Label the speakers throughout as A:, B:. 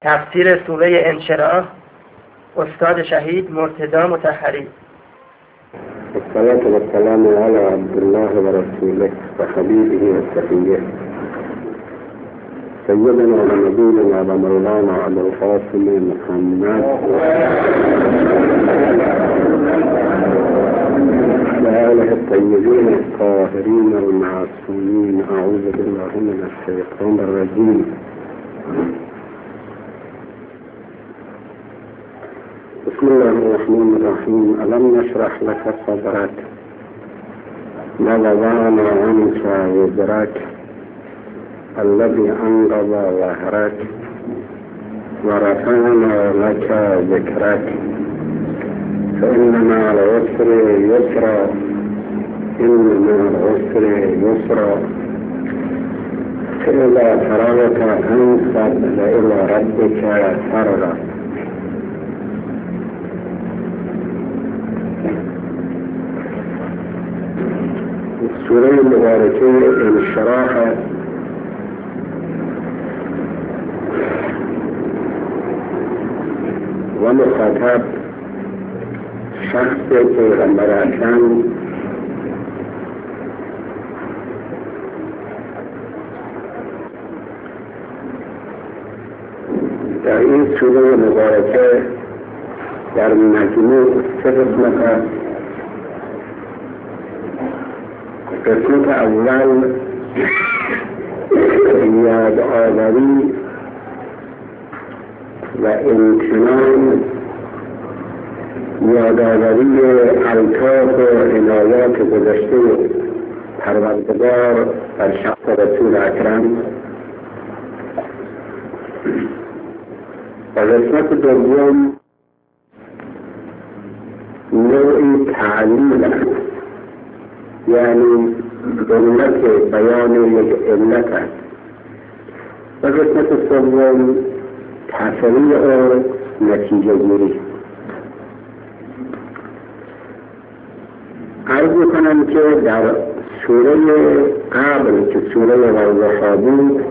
A: تفسیر سوره انشراح، استاد شهید مرتضی مطهری.
B: الصلاة والسلام على عبد الله ورسوله وحبيبه وصفيه سيدنا ونبينا ومولانا أبي القاسم محمد وآله الطيبين الطاهرين المعصومين. أعوذ بالله من الشيطان الرجيم. بسم الله الرحمن الرحيم. ألم نشرح لك صدرك ووضعنا عنك وزرك الذي أنقض ظهرك ورفعنا لك ذكرك فإن مع العسر يسرا إن مع العسر يسرا فإذا فرغت فانصب إلى ربك فارغب. سوره مبارکه انشراح و مخاطب شخص پیغمبر اکرم در این سوره مبارکه در مجموع 3 قسمت است. قسمت اول یادآوری و امتنان، یادآوری الطاف و عنایات گذشته پروردگار بر شخص رسول اکرم، و قسمت دوم نوعی تعلیل است، یعنی علت بیان یک علت است، و قسمت سوم تفریع و نتیجه گیری. عرض کنم که در سوره قبل که سوره والضحی بود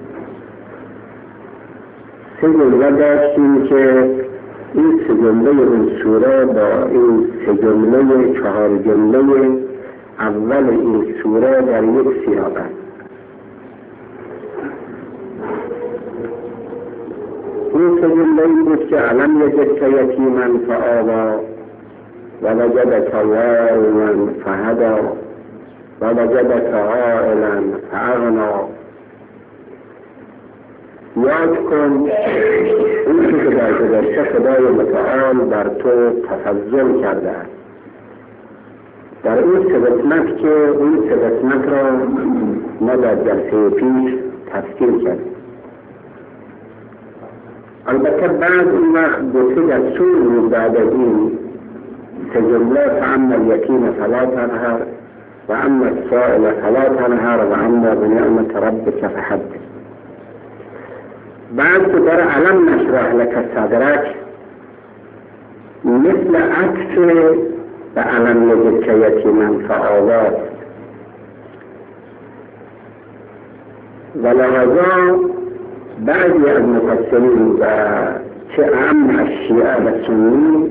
B: 3 جمله داشتیم که این 3 جمله اون سوره با این 3 جمله 4 جمله اول این سوره در یک سیاق است. این 3 جمله بود که علم یجدک یتیما فآوی ووجدک ضالا فهدی ووجدک عائلا فأغنی. یاد کن این که در گذشته خدای متعال بر تو تفضل کرده است. در این 3 قسمت که این 3 قسمت را ما در جلسه پیش تفسیر کردیم. البته بعد این وقت 2 دستور بود بعد از این 3 جمله: فاما الیتیم فلا تقهر و اما السائل فلا تنهر و اما بنعمت ربک فحدث. بعد که در علم نشرح لک صدرک مثل عکس و علم یجدک یتیما فآوی و لحظا بعضی از مفسرین و چه اعم از شیعه و سنی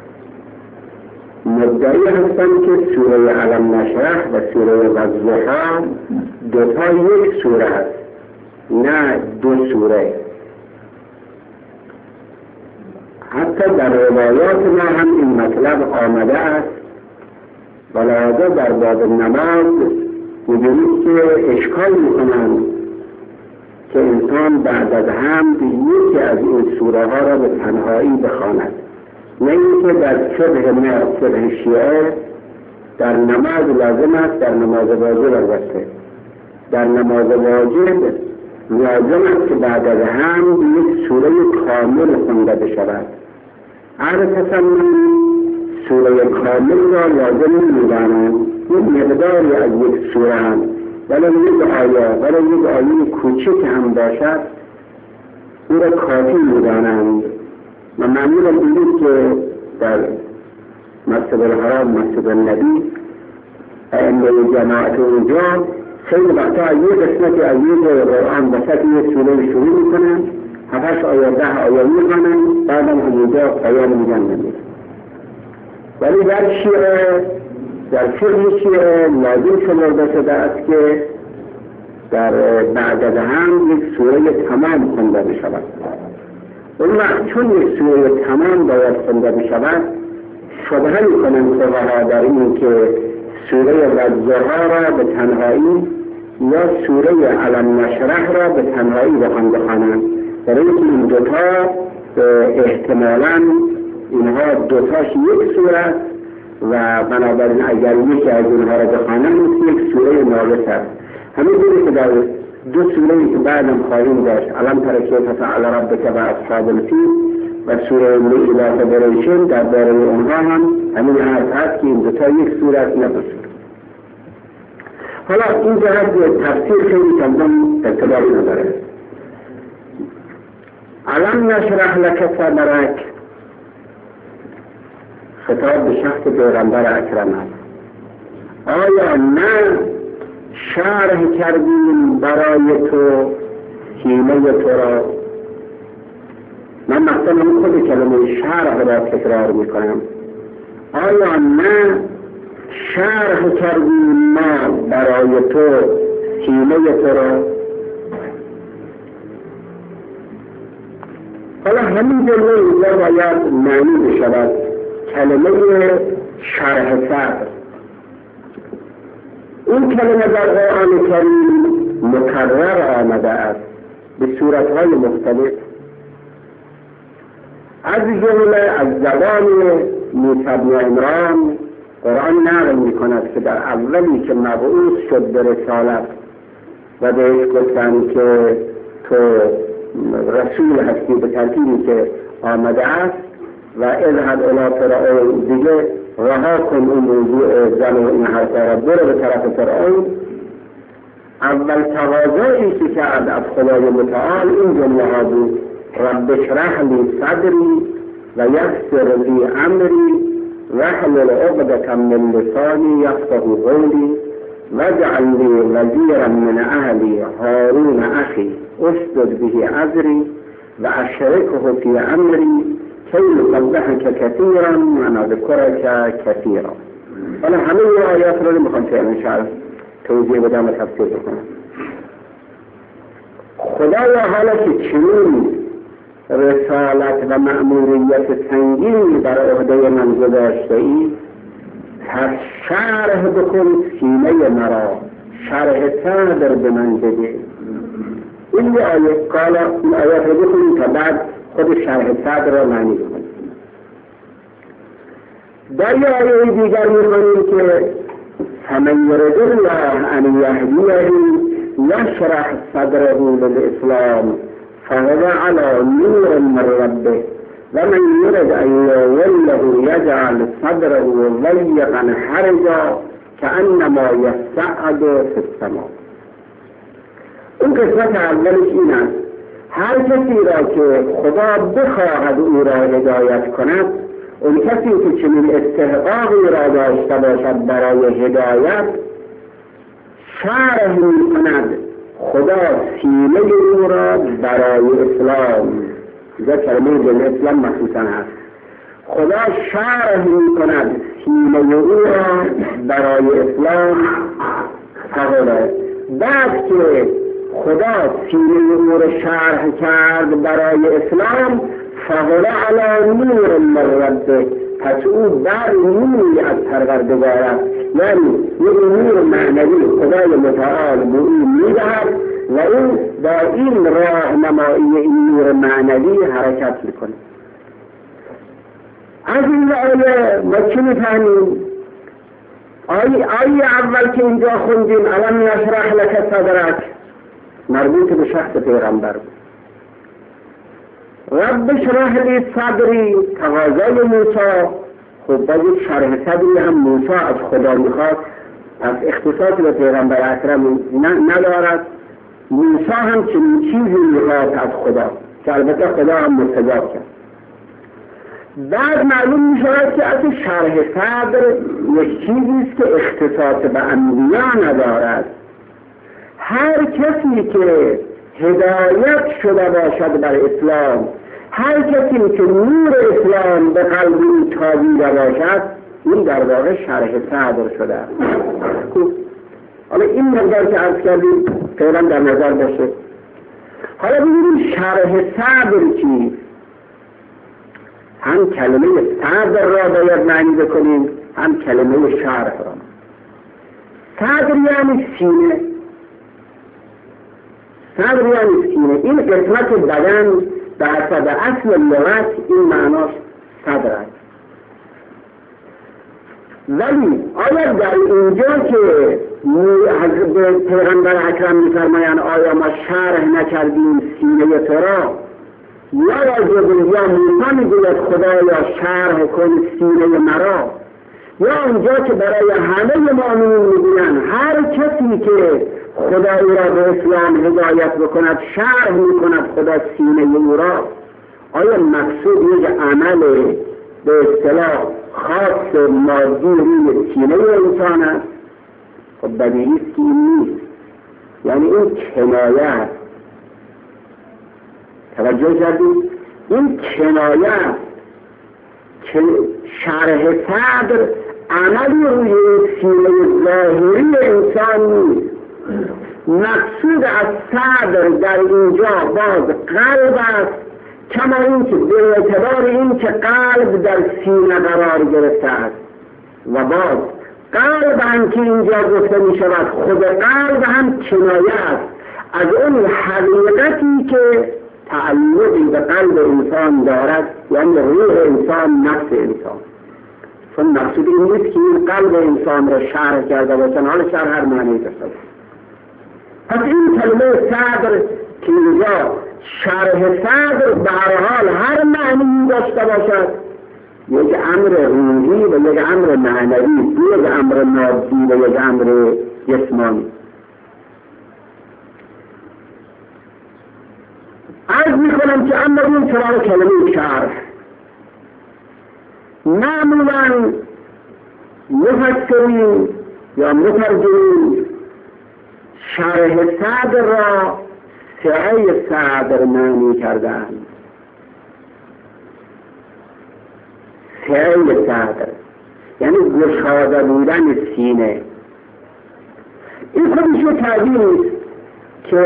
B: مدعی هستند که سوره علم نشرح و سوره والضحی 2 تا یک سوره است، نه 2 سوره. حتی در روایات ما هم این مطلب آمده است، ولذا در باب نماز می‌بینید که اشکال می‌کنند که انسان بعد از حمد یکی از این سوره ها را به تنهایی بخواند، نه اینکه در شبه شیعه در نماز لازم است، در نماز واجب البته در نماز واجب لازم است که بعد از حمد یک سوره کامل خونده بشود. عادةً سوره کامل را لازم نمی‌دانند، یک مقداری از یک سوره هم ولی یک آیه کوچک هم باشد او را کافی می‌دانند. و معمولا دیدید که در مسجد الحرام، مسجد النبی، ائمه جماعت اونجا خیلی وقتا از یک قسمتی از یک قرآن وسط یک سوره شروع میکنن، 7 آیه 10 آیه میخوانن، بعدم همونجا پایان میگن نمیگن. ولی در شیعه، در فقه شیعه لازم شمرده شده است که در بعد از هم یک سوره تمام خونده بشود. اون وقت چون یک سوره تمام باید خونده بشود، شبهه میکنن فقها در این که سوره والضحی را به تنهایی یا سوره علم نشرح را به تنهایی بخوانند، در اینکه این دوتا احتمالاً اینها دوتاش یک سوره و بنابراین اگر یکی از اینها را بخوانند یک سوره ناقص است. همین جوری که در دو سوره‌ای که بعدم خواهیم داشت، علم تر کیف فعل ربک و اصحاب الفیل و سوره الیاس بریشن، درباره اونها هم همین حرف هست که این دوتا یک سوره است نه دو سوره. حالا این جهت تفسیر خیلی چندان ارتباط نداره. علم نشرح لک صدرک خطاب به شخص پیغمبر اکرم است. آیا نه شرح کردیم برای تو سینه تو را؟ من مثلا خود کلمه شرح را تکرار میکنم. آیا نه شرح کردیم ما برای تو سینه تو را؟ حالا همین جمله اینجا باید معنی بشود. کلمه شرح صدر، این کلمه در قرآن کریم مکرر آمده است به صورتهای مختلف، از جمله از زبان موسی بن عمران قرآن نقل میکند که در اولی که مبعوث شد به رسالت و بهش گفتند که تو رسول هستی به ترتیبی که آمده است و اذهب الی فرعون، دیگه رها کن اون موضوع زن و این حرفا را، برو به طرف فرعون. اول تقاضایی که کرد از خدای متعال این جمله ها بود: رب اشرح لی صدری و یسر لی امری واحلل عقدة من لسانی یفقهوا قولی واجعل لی وزیرا من اهلی هارون اخی اشدد به ازری و اشرکه فی امری کی نسبحک کثیرا و نذکرک کثیرا. حالا همه این آیات رو میخوام فعلا توضیح بدم و تفسیر بکنم. خدایا حالا که چنین رسالت و مأموریت سنگینی بر عهده من گذاشته ای، پس شرح بکن سینه مرا، شرح صدر به من بده. این آیات رو بکنیم تا بعد خود شرح صدر را معنی بکنیم. در یه آیه دیگر می‌خوانیم که فمن یرد الله ان یهدیه یشرح صدره للاسلام فهو علی نور من ربه و من یرد ان یضله یجعل صدره ضیقا حرجا کانما یصعد فی السماء. این قسمت اولش این است: هر کسی را که خدا بخواهد او را هدایت کند، اون کسی که چنین استحقاقی را داشته باشد برای هدایت، شرح می کند خدا سینه او را برای اسلام. اینجا کلمه به اسلام مخصوصا هست. خدا شرح می کند سینه او را برای اسلام. فقره بعد که خدا سینه او را شرح کرد برای اسلام، فهو علی نور من ربه، پس او بر نوری از پروردگار است، یعنی یک نور معنوی خدای متعال به او میدهد و او با این راهنمایی این نور معنوی حرکت میکنه. از این آیه ما چی میفهمیم؟ آیه اول که اینجا خوندیم علم نشرح لک صدرک مربوط به شخص پیغمبر بود. رب اشرح لی صدری تقاضای موسی، خب باید شرح صدری هم موسی از خدا میخواد، از اختصاصی به پیغمبر اکرم ندارد. موسی هم چنین چیزی میخواد از خدا که البته خدا هم مستجاب کرد. بعد معلوم میشود که از شرح صدر یک چیزیست که اختصاص به انبیا ندارد. هر کسی که هدایت شده باشد بر اسلام، هر کسی که نور اسلام به قلب او تابیده باشد، این در واقع شرح صدر شده. حالا این مقدار که عرض کردیم فعلا در نظر باشه. حالا ببینیم شرح صدر چیست. هم کلمه صدر را باید معنی بکنیم، هم کلمه شرح را. صدر یعنی سینه. صدر یعنی سینه. این قسمت بدن به حسب اصل لغت این معناش صدر است. ولی آیا در اینجا که حضرت پیغمبر اکرم می‌فرمایند آیا ما شرح نکردیم سینه تو را، یا موسی میگوید خدایا شرح کن سینه مرا، یا اونجا که برای همه مؤمنین میگویند هر کسی که خدا او را به اسلام هدایت بکند شرح میکند خدا سینه او را. آیا مقصود یک عمل به اصطلاح خاص مادی روی سینه انسان است؟ خب بدیهی است که این نیست. یعنی این کنایه است. توجه کردید؟ این کنایه است که شرح صدر عملی روی سینه ظاهری انسان نیست. مقصود از صدر در اینجا باز قلب است، کما اینکه به اعتبار این که قلب در سینه قرار گرفته است و باز قلب هم که اینجا گفته می شود خود قلب هم کنایه است از اون حقیقتی که تعلقی به قلب انسان دارد، یعنی روح انسان، نفس انسان. چون مقصود این نیست که این قلب انسان را شرح کرده باشن، حال شرح هر معنی داشته باشد. پس این کلمه صدر که اینجا شرح صدر به هر حال هر معنی داشته باشد، یک امر روحی و یک امر معنوی، یک امر مادی و یک امر جسمانی. عرض میکنم که اما این سراغ کلمه شرح معمولا مفسرین یا مترجمین شرح صدر را سعی صدر معنی کردند. سعی صدر یعنی گشاده بودن سینه. این خودش یک تعبیری است که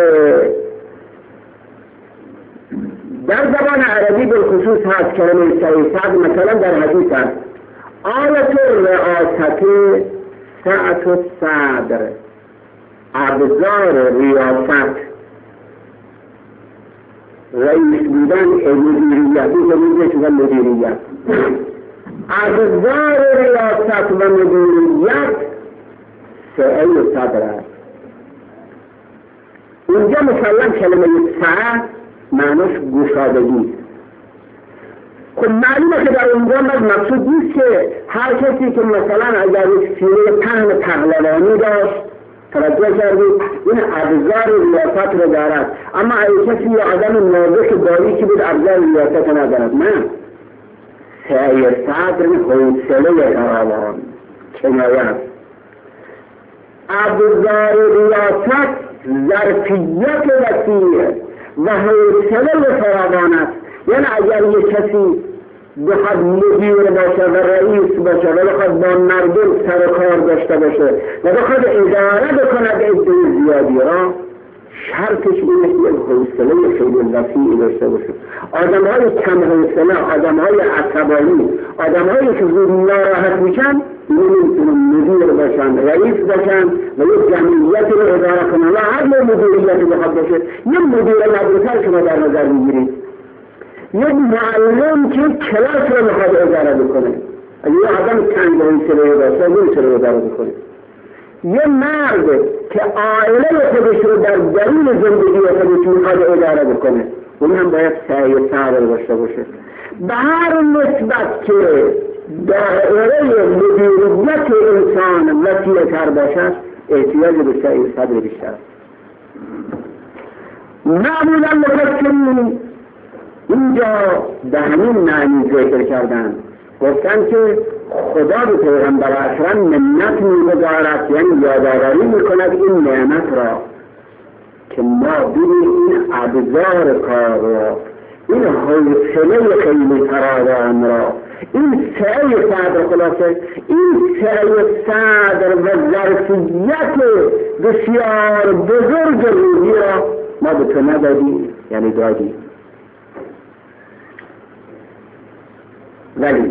B: در زبان عربی بالخصوص هست. کلمه سعی صدر مثلا در حدیث هست آیت الرئاست سعت الصدر، ابزار ریاست، رئیس بودن، مدیریت، مدیریت، ابزار ریاست و مدیریت سعی صدر است. اینجا مثلا کلمه سعی معناش گشادگی. خب معلومه که در اونجا مقصود نیست که هر کسی که مثلا اگر یک سینه پهن پهلوانی داشت، توجه کردید، این ابزار ریاست رو دارد، اما اگر کسی یا آدم نازک باریکی بود ابزار ریاست ندارد. نه، سعی صدر حوصله فراوان، کنایه است. ابزار ریاست ظرفیت وسیع و حوصله فراوان است. یعنی اگر یک کسی بخواد مدیر باشه و رئیس باشه و بخواد با مردم سر کار داشته باشه و بخواد اداره بکند عده زیادی را، شرطش اینه که یک حوصله خیلی وسیعی داشته باشه. آدم‌های کم حوصله، آدم‌های عصبانی، آدم‌هایی که زود ناراحت میشن نمیتونن مدیر باشن، رئیس باشن و یک جمعیتی رو اداره کنن. و هر نوع مدیریتی بخواد باشه، یک مدیر مدرسه شما در نظر میگیرید، یک معلم که کلاس رو میخواد اداره بکنه، اگه یه آدم تنگ حوصله باشه نمیتونه اداره بکنه. یه مرد که عائله خودش رو در درون زندگی خودش میخواد اداره بکنه، اون هم باید سعی صبر داشته باشه. به هر نسبت که دائره مدیریت انسان وسیع‌تر باشد، احتیاج به سعی صبر بیشتر. معمولا مفسرین اینجا به همین معنی ذکر کردن، گفتن که خدا به پیغمبر اکرم منت می‌گذارد، یعنی یادآوری می‌کند این نعمت را که ما ببینیم این ابزار کار را، این حوصله خیلی فراوان را، این سعی صدر خلاصه، این سعی صدر و ظرفیت بسیار بزرگ روحی را ما به تو ندادیم، یعنی دادیم. ولی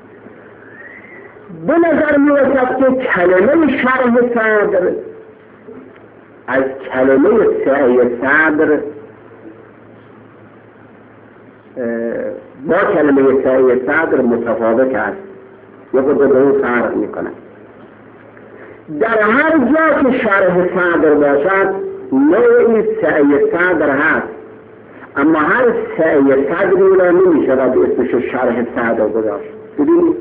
B: به نظر می رسد که کلمه شرح صدر از کلمه سعی صدر با کلمه سعی صدر متفاوت است، یا به دو فرق می کند. در هر جا که شرح صدر باشد نوعی سعی صدر هست، اما هر سعی صدری را نمی شود اسمش شرح صدر گذاشت. ببینید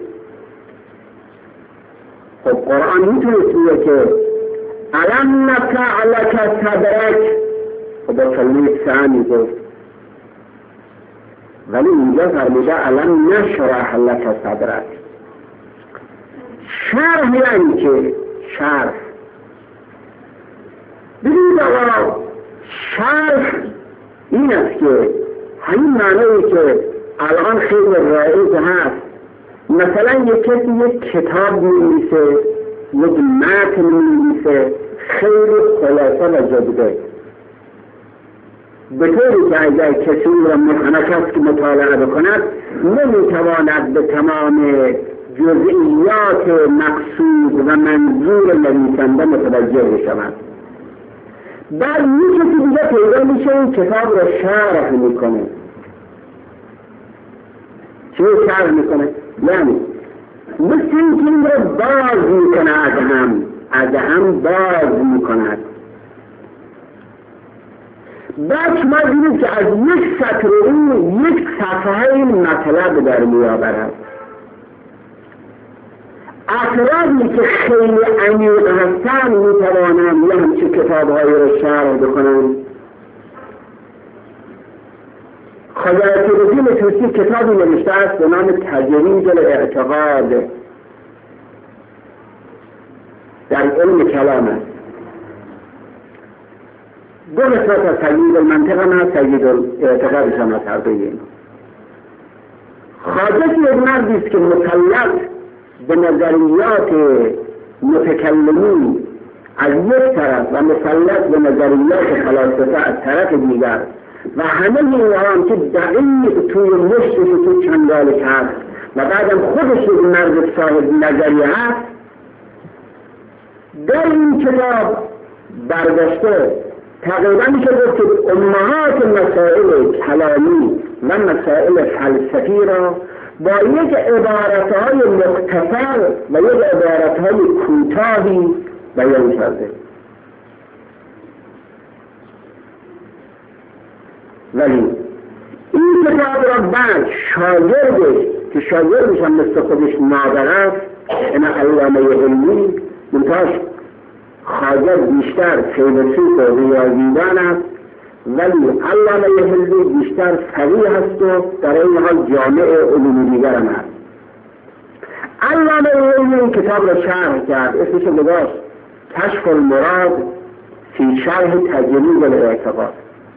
B: خب قرآن میتونست بگه که الم نشرح لک صدرک، خب با کلمه سعی گفت، ولی اینجا فرموده الم نشرح لک صدرک. شرح یعنی که شرح، ببینید آقا شرح این است که همین معنی که الان خیلی رایج هست، مثلا یک کسی یک کتاب می‌نویسه، یک متن می‌نویسه خیلی خلاصه و جدیده، به طوری که اگر کسی را متنفس که مطالعه بکند نمیتواند به تمام جزئیات مقصود و منظور نویسنده متوجه بشود. بعد یک کسی دیگه پیدا میشه این کتاب را شرح میکنه. چه شرح میکنه؟ یعنی مثل این را باز میکنه، از هم باز میکند. بعد شما دیدید که از یک سطر این یک صفحه این مطلب در میآورد. افرادی که خیلی عمیق هستند میتوانند یه همچه کتاب‌هایی را شرح بکنند. خواجه عطی‌الدین طوسی کتابی نوشته است به نام تجرید الاعتقاد، در علم کلام است. دو نسبت از تجرید المنطق هم هست، تجرید الاعتقادش هم هست، هر دوی. خواجه یک مردی است که مسلط به نظریات متکلمین از یک طرف و مسلط به نظریات فلاسفه از طرف دیگر و همه اینها که دقیق توی مشتش و توی چنگالش هست و بعدم خودش یک مرد صاحب نظریه هست، در این کتاب برداشته تقریبا میشه گفت که امهات مسائل کلامی و مسائل فلسفی را با یک عبارتهای مختصر و یک عبارتهای کوتاهی بیان کرده. ولی این کتاب را بعد شاگردش که شاگردش هم مثل خودش نادر است، این علامه علمی منتاش خواجه بیشتر فیلسوف و ریاضیدان است، ولی علامه علمی بیشتر فقیه هست و در این حال جامع علوم دیگر هم هست. علامه علمی این کتاب را شرح کرد، اسمش گذاشت کشف المراد فی شرح تجرید الاعتقاد.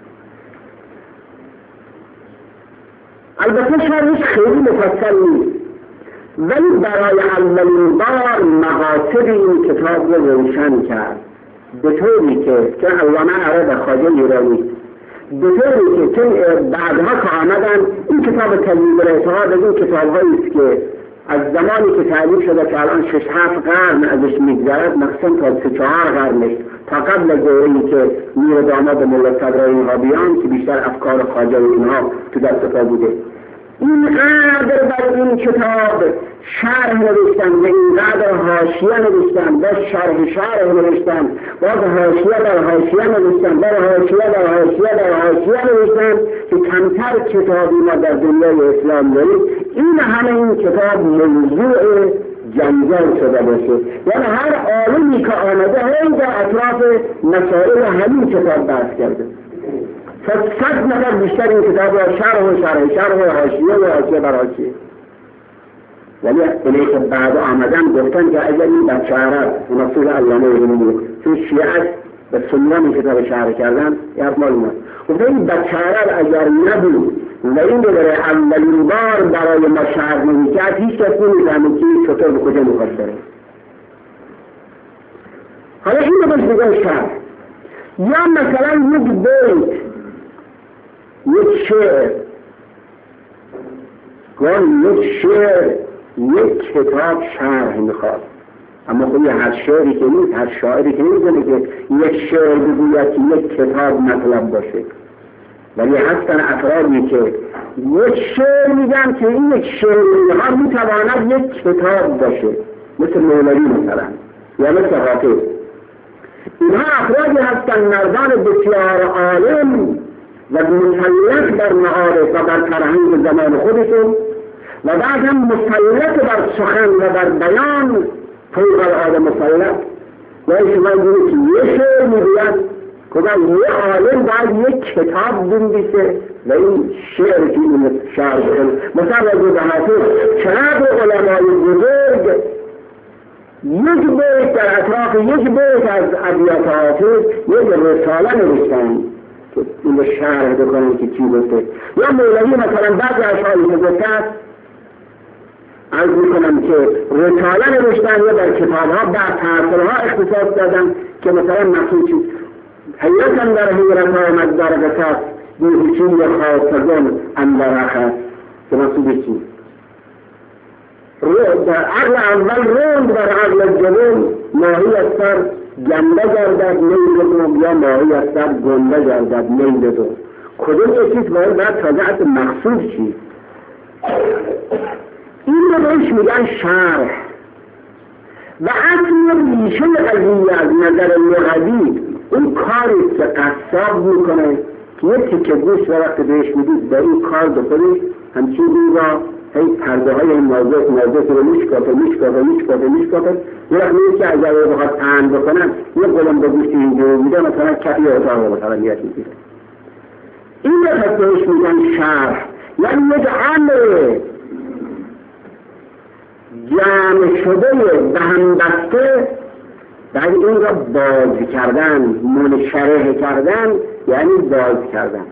B: البته شرحش خیلی مفصل نیست، ولی برای اولین بار مقاصد این کتاب رو روشن کرد، به طوری که علامه عرب خواجه ایرانی، به طوری که بعدها که آمدن این کتاب تجرید الاعتقاد از این کتاب‌هایی است که از زمانی که تعریف شده که الان 6-7 قرن ازش میگذرد، مخصوصا تا 3-4 قرنش، تا قبل از دوره‌ای که میر داماد ملا صدرای اینها بیان که بیشتر افکار خواجه اینها تو دست پا بوده، اینقدر بر این کتاب شرح نوشتن و اینقدر حاشیه نوشتن، باز شرح نوشتن، باز حاشیه در حاشیه نوشتن، باز حاشیه در حاشیه در حاشیه نوشتن که کمتر کتابی ما در دنیای اسلام داریم. این همه این کتاب موضوع جنجال شده باشه، یعنی هر عالمی که آمده هی در اطراف مسائل همین کتاب بحث کرده. 100 نفر بیشتر این کتاب را شرح و حاشیه و حاشیه بر حاشیه. ولی اینه که بعد آمدن گفتن که اگر این بچه عرب منصور علامه علمی چون شیعه و سنیان کتاب شرح کردن یه حرف مال اومد گفته این بچه‌ها اگر نبود و این برای اولین بار برای ما شرح نمی‌کرد هیچ کس نمی‌فهمه که چطور به کجا می‌خواد بره. حالا این رو بهش میگن شرح. یا مثلا یک بیت، یک شعر، یک شعر یک کتاب شرح میخواد، اما خب هر شعری که نیست، هر شاعری که نمی‌دونه که یک شعر بگوید که یک کتاب مطلب باشه، ولی هستن افرادی که یک شعر میگن که این یک شعر ها میتواند یک کتاب باشه، مثل مولوی مثلا یا مثل حافظ. اینها افرادی هستن مردان بسیار عالم و مسلط بر معارف و بر فرهنگ زمان خودشون و بعد هم مسلط بر سخن و بر بیان فوق العاده مسلط. یعنی شما دیدید که یه شعر میگوید کدام یه عالم باید یک کتاب بنویسه و این شعر که این شعر بکنه. مثلا از حافظ چقدر علمای بزرگ یک بیت در اطراف یک بیت از ابیات حافظ یک رساله نوشتن که این رو شرح بکنن که چی گفته. یا مولوی مثلا بعضی اشعاری که گفته عرض میکنم که رساله نوشتن یا در کتابها بعد تأثیرها اختصاص دادن که مثلا مخصوص چیز حیاتم در حیرت آمد در قصص بیهوشی خاصگان اندر اخص که مخصوص چیز در عقل اول روند بر عقل جنون ماهی از سر گنده گردد میل دو یا ماهی از سر گنده گردد میل دو. کدوم یه چیز باید تازه مخصوص چیز این رو بهش میگن شرح. و اصل ریشه قضیه از نظر لغوی اون کاری که قصاب میکنه که یه تکه گوشت وقت بهش میدید با این کار بکنید همچین این را هی پرده های نازک رو میشکافه یه وقت نیست که اگر رو بخواد پهن بکنن یه قلم به گوشت اینجا میده مثلا کفی اتاق رو مثلا میاد میگیره. این رو پس بهش میگن شرح. یعنی یک امر جمع شده به هم بسته بعد این را باز کردن، منشرح کردن یعنی باز کردن.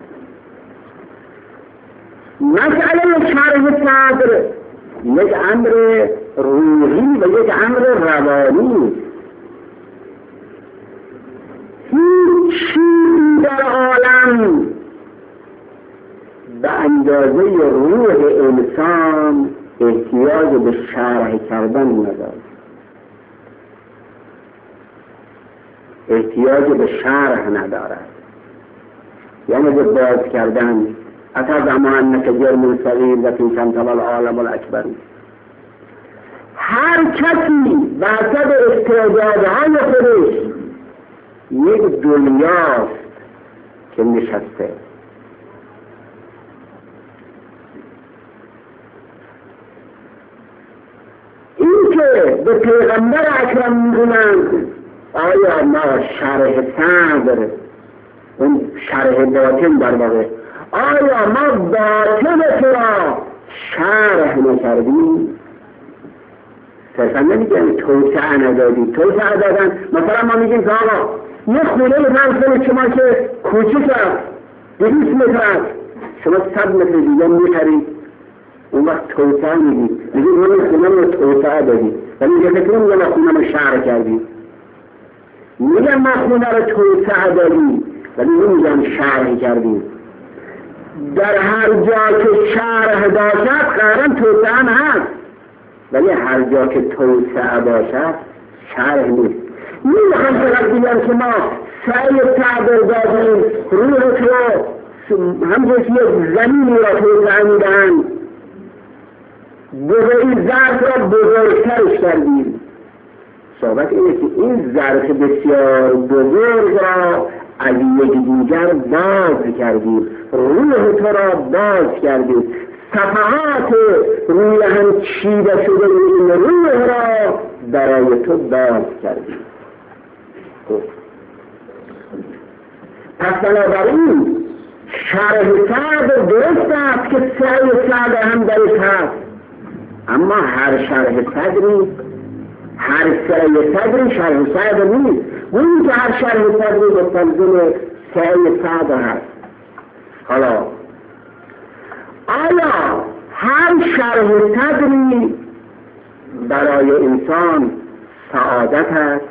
B: مسئله شرح صدر یک امر روحی و یک امر روانی. هیچ چیزی در عالم به اندازه روح انسان احتیاج به شرح کردن ندارد. احتیاج به شرح ندارد یعنی به باز کردن. اتا زمان که جرم صغیر و فی کمتب العالم الاکبر. هر کسی بحثد استعدادهای خودش یک دنیاست که نشسته. این که به پیغمبر اکرم میگویند آیا ما شرح صدر اون شرح باطن در واقع آیا ما باطن تو را شرح نکردیم؟ صرفا نمیگن توسعه ندادیم. توسعه دادن مثلا ما میگیم که آقا یه خونه منزل شما که کوچیک است 200 متر است شما 100 متر دیگه میخرید اون وقت توسعه میدید. میگیم اون خونه رو توسعه دادیم ولی میگه فکر میگه ما خونه رو شرح کردیم. میگم ما خونه رو توسعه دادیم ولی نمیگم شرح کردیم. در هر جا که شرح باشد قرآن توسعه هست ولی هر جا که توسعه باشد شرح نیست. نمیخوام فقط بگم که ما سعی تعبیر دادیم روح تو همجوری که یک زمینی را توسعه میدن بزرگی ظرف را بزرگترش کردیم. صحبت اینه که این ظرف بسیار بزرگ را از یک دیگر باز کردیم. روح تو را باز کردیم. صفحات روی هم چیده شده این روح را برای تو باز کردیم. پس بنابراین شرح صدر درست است که سعی صدر هم درش هست، اما هر شرح صدری هر سعی صدری شرح صدر نیست. اون که هر شرح صدری مستلزم سعی صدر هست. حالا آیا هر شرح صدری برای انسان سعادت هست؟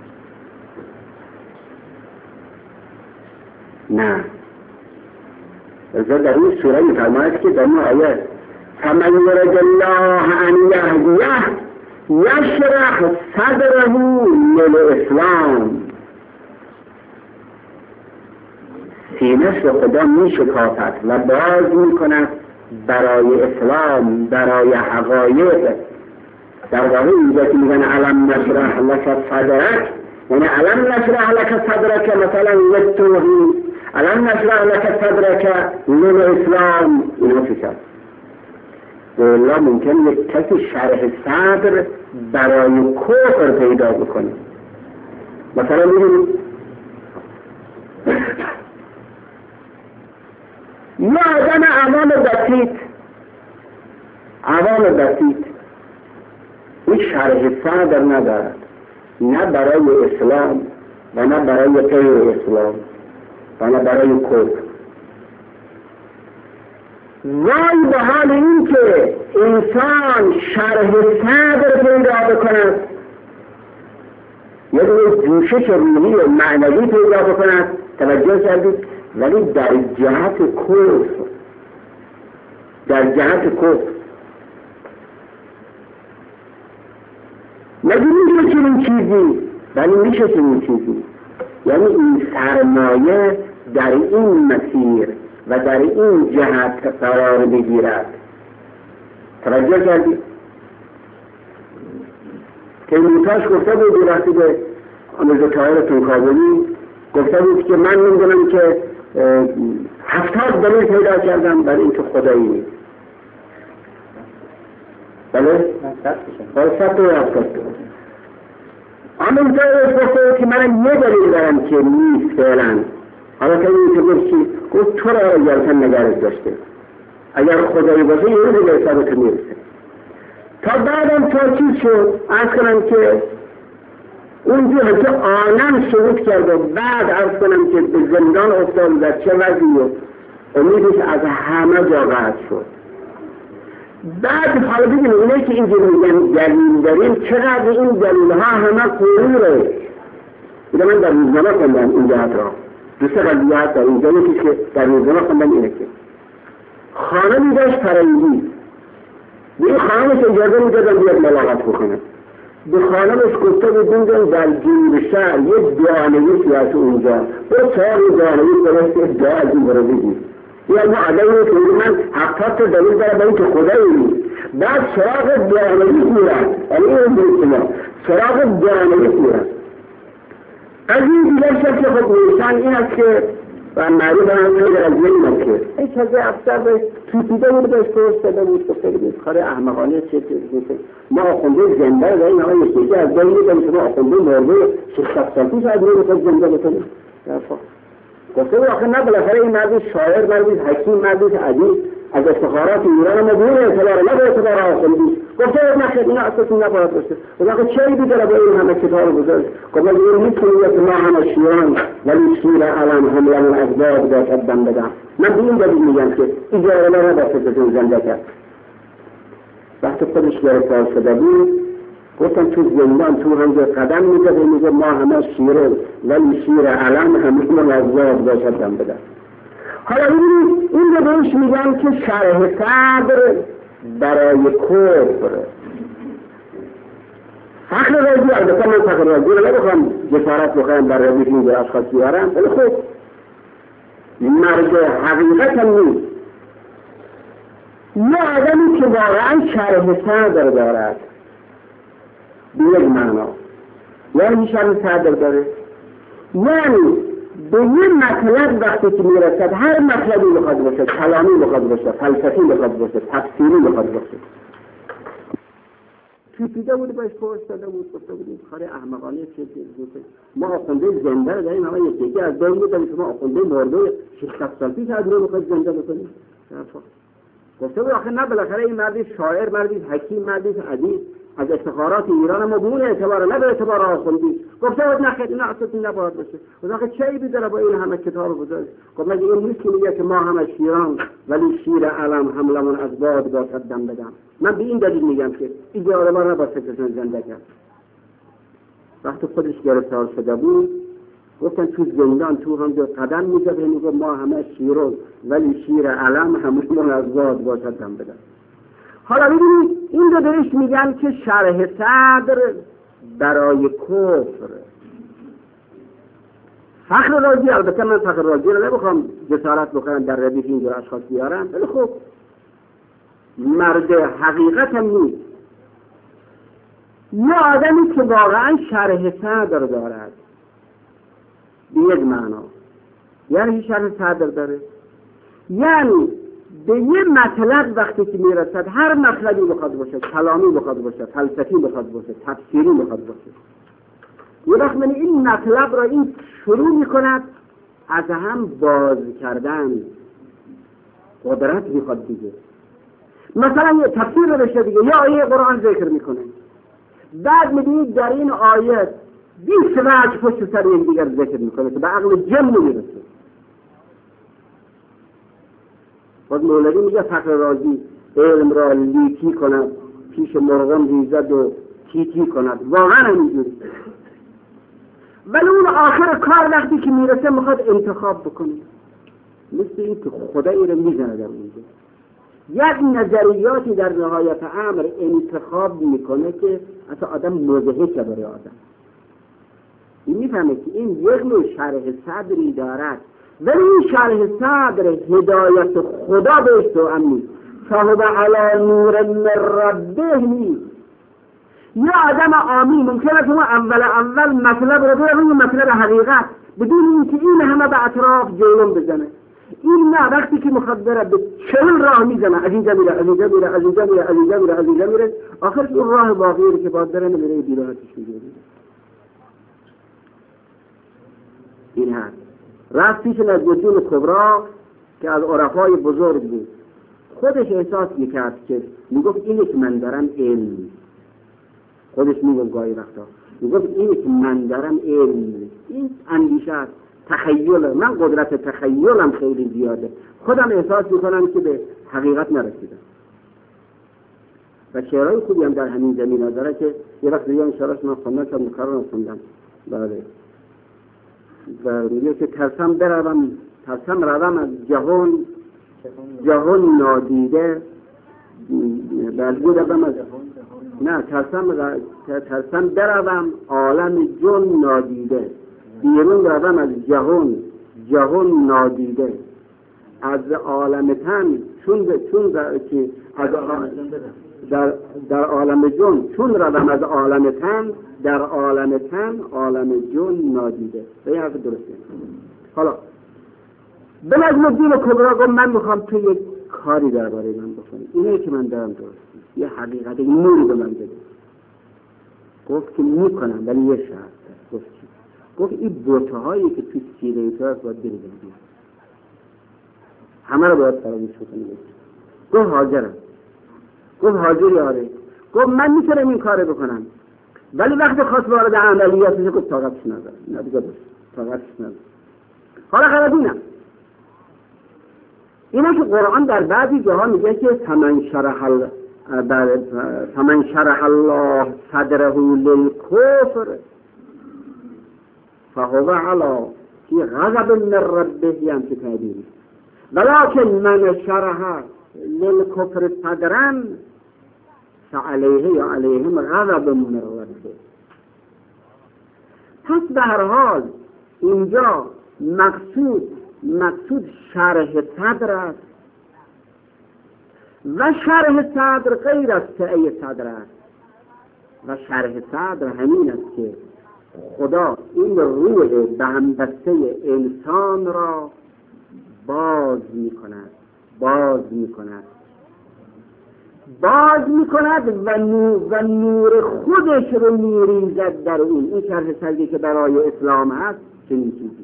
B: نه. در این سوره می‌فرماید که در این آیه فمن یرد الله ان یهدیه یشرح صدره للاسلام، سینه‌اش رو خدا میشکافد و باز میکند برای اسلام، برای حقایق. در واقع اینجا که میگن علم نشرح لک صدرک، یعنی علم نشرح لک صدرک مثلا للتوحید، علم نشرح لک صدرک للاسلام، اینا چی شد؟ والله ممکن یک کسی شرح صدر برای کفر پیدا بکنه. مثلا میگیم یه آدم عوام بسیط این شرح صدر ندارد، نه برای اسلام و نه برای غیر اسلام و نه برای کفر. وای به حال این که انسان شرح صدر پیدا بکند، یه دونه جوشش روحی و معنوی پیدا بکند، توجه کردید، ولی در جهت کفر، مگه میشه چنین چیزی؟ ولی میشه چنین چیزی. یعنی این سرمایه در این مسیر و در این جهت قرار بگیرد. توجه کردید؟ که موتاش گفته بود وقتی به آموزه طاهر تونکابلی گفته بود که من میدونم که 70 دلیل پیدا کردم برای اینکه خدایی نیست. بله؟ 170. اما این طور گفته که من یه دلیل دارم که نیست فعلا. حالا که این که گفت تو را اجازه نگرد داشته، اگر خدایی باشه یه دیگه حسابت میرسه. تا بعدم تا چیز شد عرض کنم که اونجور که آنم شروع کرد و بعد عرض کنم که به زندان افتاد در چه وضعی و امیدش از همه جا قطع شد. بعد حالا ببینید اینه که اینجا میگن دلیل داریم، چقدر این دلیل ها همه قروره. اینه من در روزنامه خوندم این جهت را، دوست قضیت در اینجا یکیش که در روزنامه خوندم اینه که خانمی داشت فرنگی، به این خانمش اجازه میدادن بیاد ملاقات بکنه. به خانمش گفته بودن در جنوب شهر یک دعانویسی هست اونجا، به 4 دعانویس برسته دعا از این برو بگید. یعنی آدمی که من 70 تا دلیل دارم به این که خدایی نیست. بعد سراغ دعانویس میرن، یعنی این دوست ما سراغ دعانویس میرن. از این دیگر شد که خود نیستن این است که و معروف هم خیلی از این است که یک از افسر به توپیده بود بهش پرسیده بود که خیلی کار احمقانه چه چیزی ما آخونده زنده و این آقای یکی از دایی میدونیم که ما آخونده مرده 600 سال پیش از روی میخواد زنده بکنیم. گفته بود آخه نه بالاخره این مردی شاعر، مردی حکیم، مردی ادیب از افتخارات ایران ما دور اطلاع را نباید اطلاع آخوندی. گفته بود نخیر اینا اساسی نباید باشه. و آخه چه ایدی داره با این همه کتاب بزرگ؟ گفته این میتونید که ما همه شیران ولی شیر علم هم یعنی از باب داشت دم بدم. من به این دلیل میگم که اجاره را نباید که زنده کرد. وقتی خودش گرفتار شده بود گفتم تو زندان تو رنج قدم میزده میگه ما همه شیره ولی شیر علم همه از باب داشت دم بدم. حالا این رو بهش میگن که شرح صدر برای کفر. فخر رازی البته من فخر رازی رو نبخوام جسارت بخواهم بر رویش اینجا اشخاص بیارم، ولی خب مرد حقیقت هم نیست. یه آدمی که واقعا شرح صدر دارد به یک معنا، یعنی شرح صدر داره، یعنی به یه مطلب وقتی که میرسد، هر مطلبی بخواد باشه، کلامی بخواد باشه، فلسفی بخواد باشه، تفسیری بخواد باشه، توپیده بود باش پرسیده بود گفته بود این کار احمقانه چه چیزی ما آخونده زنده رو داریم، همه یکی از داری بودم که ما آخونده مرده 600 سال پیش از رو بخواد زنده بکنیم. گفته بود آخه نه بالاخره این مردی شاعر، مردی حکیم، مردی ادیب از افتخارات ایران ما بون اعتبار نه به اعتبار آخوندی. گفته بود نخیر این اصلا نباید باشه. و آخه چه عیبی داره با این همه کتاب بزرگ؟ گفت مگه این نیست که میگه که ما همه شیران ولی شیر علم حملمون از باد باشد دم بدم. من به این دلیل میگم که این جالبا نباید فکرشون زنده کرد. وقتی خودش گرفتار شده بود گفتن تو زندان تو هم جو قدم میزد میگه ما همه شیرون ولی شیر علم حملمون از باد باشد دم بدم. حالا ببینید این رو درش میگن که شرح صدر برای کفر. فخر رازی، البته من فخر رازی رو نمیخوام جسارت بکنم در ردیف اینجور اشخاص بیارم، ولی خب مرد حقیقت هم نیست. یه آدمی که واقعا شرح صدر دارد به یک معنا، یعنی شرح صدر داره، یعنی به یه مطلب وقتی که میرسد، هر مطلبی بخواد باشه، کلامی بخواد باشه، فلسفی بخواد باشه، تفسیری بخواد باشه، یه وقت من این مطلب را این شروع میکند از هم باز کردن، قدرت میخواد دیگه. مثلا یه تفسیر رو بشه دیگه، یا آیه قرآن ذکر میکنه، بعد میبینید در این آیه 20 وجه پشت سر یک دیگر ذکر میکنه که به عقل جن نمیرسه. باز مولوی میگه فخر رازی علم را لیتی کند، پیش مرغان ریزد و تیتی کند. واقعا همینجوری. ولی اون آخر کار وقتی که میرسه میخواد انتخاب بکنه، مثل این که خدایی رو میزنه در اونجا. یک نظریاتی در نهایت امر انتخاب میکنه که اصلا آدم مضحکه برای آدم. این میفهمه که این یک نوع شرح صدری دارد، ولی این شرح صدر هدایت خدا بهش تو امنی صاحب علی نور من ربه نیست. یه آدم عامی ممکنه که اول مطلب رو روی مطلب حقیقت بدون اینکه این همه به اطراف جولم بزنه. این نه، وقتی که مخدره به 40 راه میزنه، از اینجا میره، از اینجا میره، از اینجا میره، از اینجا میره، از اینجا میره، آخر اون راه واقعی که باید بره نمیره، بیراحتش میگیره. این هست رفت پیش نجم‌الدین کبرا که از عرفای بزرگ بود، خودش احساس میکرد که میگفت اینه که من دارم علم، خودش میگفت گاهی وقتا میگفت اینه که من دارم علم، این اندیشه است، تخیل، من قدرت تخیلم خیلی زیاده، خودم احساس میکنم که به حقیقت نرسیدم. و شعرهای خوبی هم در همین زمینه داره که یه وقت دیگه انشاءالله من خوندم که مکررم خوندم. بله. و میگه که ترسم روم از جهان نادیده، بلگو روم از نه ترسم بروم عالم جن نادیده، بیرون روم از جهان نادیده، از عالم تن چون که از در عالم جن چون روم از عالم تن، در عالم تن عالم جن نادیده. به این حرف درسته. حالا به نجم‌الدین کبرا گفت من میخوام تو یک کاری درباره من بکنی، اینه که من دارم درست، یه حقیقت نوری به من بده. گفت که میکنم ولی یه شرط. گفت این بوتهایی که توی سیره تو هست باید بریزم، همه رو باید فراموش بکنی. گفت حاضرم. گفت حاضری؟ آره. گفت من میتونم این کار بکنم، ولی وقتی خواست وارد عملیات بشه گفت طاقتش ندارم. نه دیگه طاقتش ندارم. حالا خردینم اینه که قرآن در بعضی جاها میگه که فمن شرح الله صدره للکفر فهو علی فی غضب من ربه، هم که تعبیری، ولکن من شرح للکفر صدرا فعلیه یا علیهم غضب من ربه. پس به هر حال اینجا مقصود شرح صدر است و شرح صدر غیر از تعیه صدر است. و شرح صدر همین است که خدا این روح به هم بسته انسان را باز میکند و نور خودش رو میریزد در اون. این شرح صدری که برای اسلام هست چنین چیزی.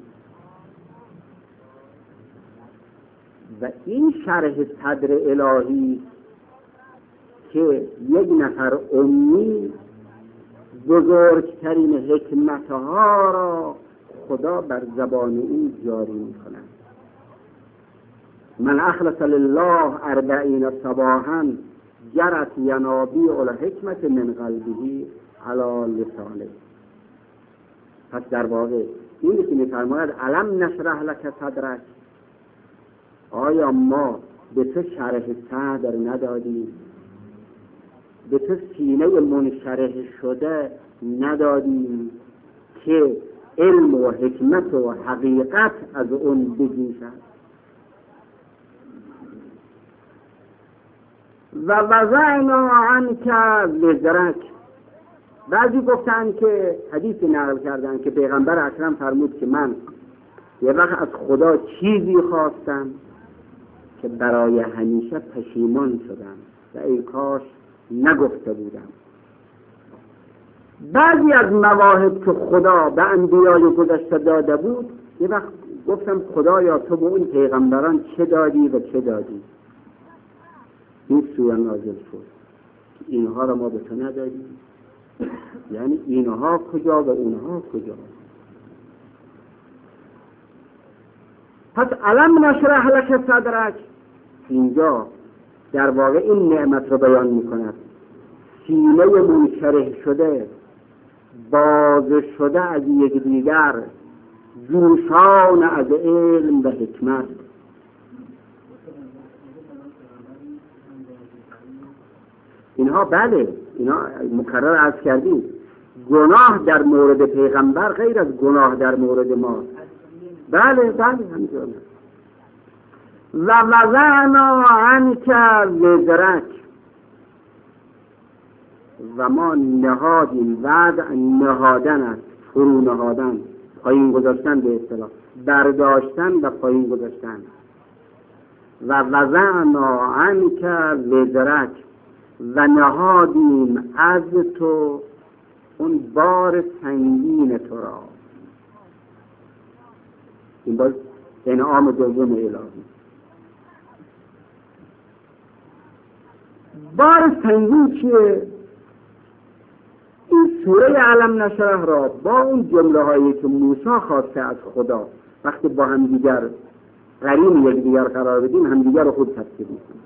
B: و این شرح صدر الهی که یک نفر امی بزرگترین حکمتها را خدا بر زبان او جاری می‌کند. من اخلص لله 40 صباحا جرت ینابیع الحکمت من قلبه علی لسانه. پس در واقع اینی که می‌فرماید الم نشرح لک صدرک، آیا ما به تو شرح صدر ندادیم؟ به تو سینه منشرح شده ندادیم که علم و حکمت و حقیقت از اون بجوشد؟ و وضعنا عنک وزرک. بعضی گفتن که حدیثی نقل کردن که پیغمبر اکرم فرمود که من یه وقت از خدا چیزی خواستم که برای همیشه پشیمان شدم و ای کاش نگفته بودم. بعضی از مواهب که خدا به انبیای گذشته داده بود یه وقت گفتم خدایا تو به اون پیغمبران چه دادی و چه دادی؟ این سوره نازل شد اینها را ما به تو ندادیم، یعنی اینها کجا و اونها کجا؟ پس الم نشرح لک صدرک اینجا در واقع این نعمت رو بیان می‌کند. سینه منشرح شده، باز شده از یکدیگر، جوشان از علم و حکمت. اینها بله، اینا مکرر عرض کردیم، گناه در مورد پیغمبر غیر از گناه در مورد ما. بله همینطور. و وضعنا عنک وزرک، و ما نهادیم. وضع نهادن است، فرو نهادن، پایین گذاشتن به اصطلاح، برداشتن و پایین گذاشتن. و وضعنا عنک وزرک، و نهادیم از تو اون بار سنگین تو را. این باز انعام دوم الهی. بار سنگین چیه؟ این سوره علم نشرح را با اون جمله هایی که موسی خواسته از خدا وقتی با هم دیگر قرین یکدیگر قرار بدیم هم دیگر رو خود تفسیر میکنیم.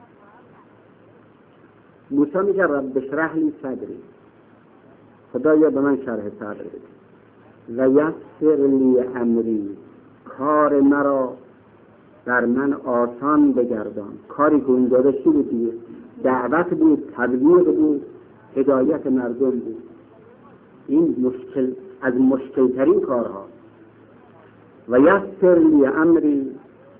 B: موسی میگه رب اشرح لی صدری، خدایا به من شرح صدر بده، و یسر لی امری، کار مرا در من آسان بگردان. کاری که اون دادشی بود دیگه، دعوت بود، تبلیغ بود، هدایت مردم بود. این مشکل از مشکل ترین کارها. و یسر لی امری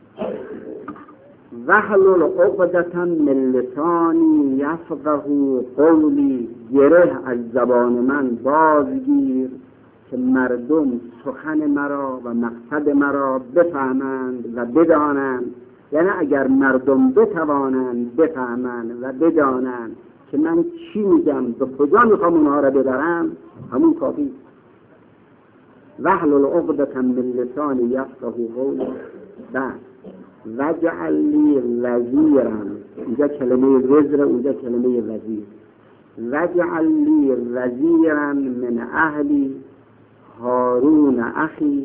B: واحلل عقدة من لسانی یفقهوا قولی، گره از زبان من بازگیر که مردم سخن مرا و مقصد مرا بفهمند و بدانند. یعنی اگر مردم بتوانند بفهمند و بدانند که من چی میگم، به کجا میخوام اونها را ببرم، همون کافی. واحلل عقدة من لسانی یفقهوا قولی. بعد وجعل لی وزیرا، اینجا کلمه وزر، اونجا کلمه وزیر. وجعل لی وزیرا من اهلی هارون اخی